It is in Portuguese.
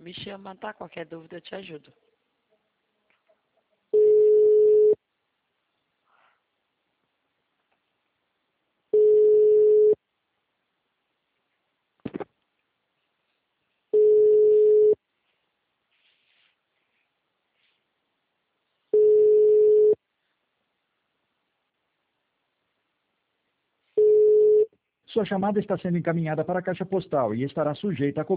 Me chama, tá? Qualquer dúvida eu te ajudo. Sua chamada está sendo encaminhada para a caixa postal e estará sujeita a